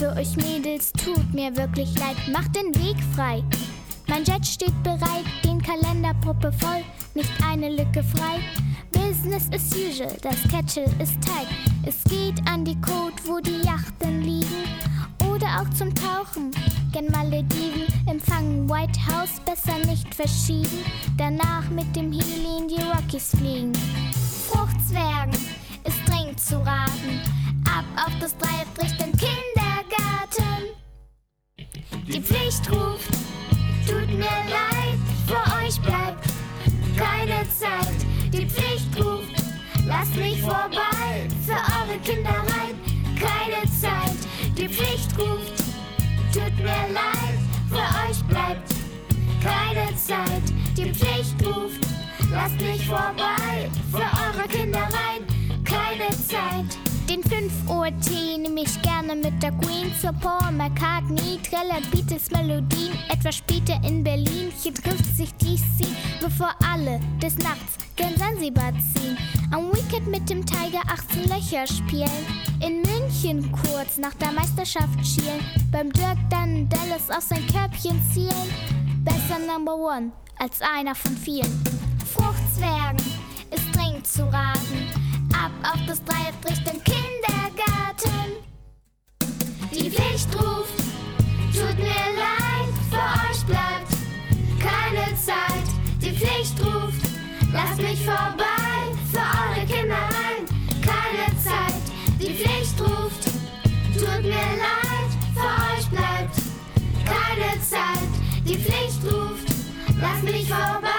für euch Mädels, tut mir wirklich leid, macht den Weg frei. Mein Jet steht bereit, den Kalender proppevoll, nicht eine Lücke frei. Business as usual, das Catchel ist tight. Es geht an die Côte, wo die Yachten liegen. Oder auch zum Tauchen, gen Malediven. Empfangen White House, besser nicht verschieben. Danach mit dem Heli in die Rockies fliegen. Fruchtzwergen ist dringend zu raten. Ab auf das Dreieck Richtung Kindergarten. Die Pflicht ruft, tut mir leid, für euch bleibt keine Zeit. Die Pflicht ruft, lasst mich vorbei, für eure Kindereien keine Zeit. Die Pflicht ruft, tut mir leid, für euch bleibt keine Zeit. Die Pflicht ruft, lasst mich vorbei, für eure Kindereien keine Zeit. Den 5 Uhr Tee nehme ich gerne mit der Queen zur Paul McCartney, trällert Beatles Melodien, etwas später in Berlin. Hier trifft sich DC, bevor alle des Nachts gen Sansibar ziehen. Am Weekend mit dem Tiger 18 Löcher spielen, in München kurz nach der Meisterschaft schielen, beim Dirk dann Dallas auf sein Körbchen zielen. Besser Number One als einer von vielen. Fruchtzwergen ist dringend zu raten. Ab auf das Dreieck Richtung Kindergarten. Die Pflicht ruft, tut mir leid, für euch bleibt keine Zeit. Die Pflicht ruft, lasst mich vorbei, für eure Kindereien keine Zeit. Die Pflicht ruft, tut mir leid, für euch bleibt keine Zeit. Die Pflicht ruft, lasst mich vorbei.